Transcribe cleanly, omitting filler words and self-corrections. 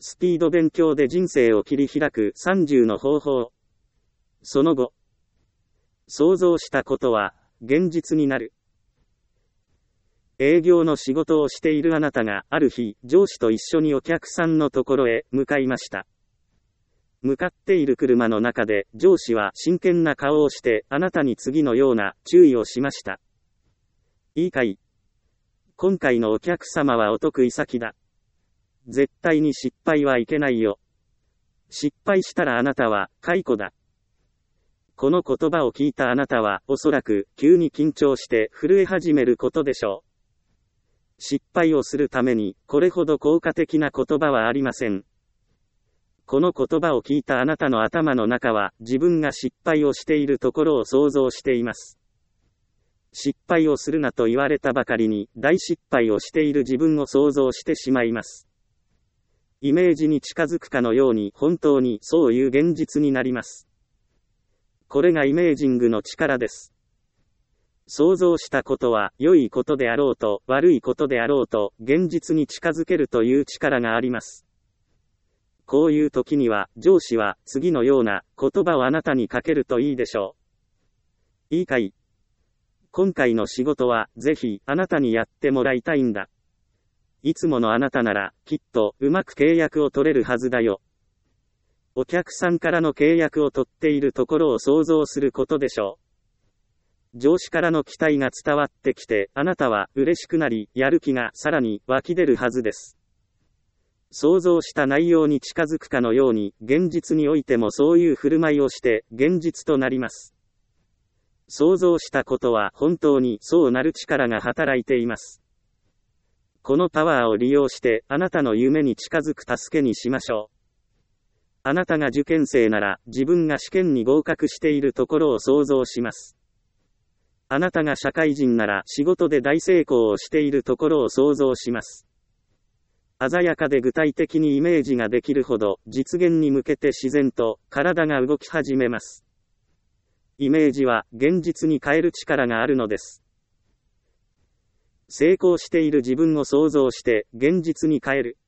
スピード勉強で人生を切り開く30の方法。その後、想像したことは現実になる。営業の仕事をしているあなたがある日、上司と一緒にお客さんのところへ向かいました。向かっている車の中で上司は真剣な顔をしてあなたに次のような注意をしました。いいかい？今回のお客様はお得意先だ。絶対に失敗はいけないよ。失敗したらあなたは解雇だ。この言葉を聞いたあなたはおそらく急に緊張して震え始めることでしょう。失敗をするためにこれほど効果的な言葉はありません。この言葉を聞いたあなたの頭の中は自分が失敗をしているところを想像しています。失敗をするなと言われたばかりに大失敗をしている自分を想像してしまいます。イメージに近づくかのように本当にそういう現実になります。これがイメージングの力です。想像したことは良いことであろうと悪いことであろうと現実に近づけるという力があります。こういう時には上司は次のような言葉をあなたにかけるといいでしょう。いいかい？今回の仕事はぜひあなたにやってもらいたいんだ。いつものあなたならきっとうまく契約を取れるはずだよ。お客さんからの契約を取っているところを想像することでしょう。上司からの期待が伝わってきてあなたは嬉しくなりやる気がさらに湧き出るはずです。想像した内容に近づくかのように現実においてもそういう振る舞いをして現実となります。想像したことは本当にそうなる力が働いています。このパワーを利用してあなたの夢に近づく助けにしましょう。あなたが受験生なら自分が試験に合格しているところを想像します。あなたが社会人なら仕事で大成功をしているところを想像します。鮮やかで具体的にイメージができるほど実現に向けて自然と体が動き始めます。イメージは現実に変える力があるのです。成功している自分を想像して現実に変える。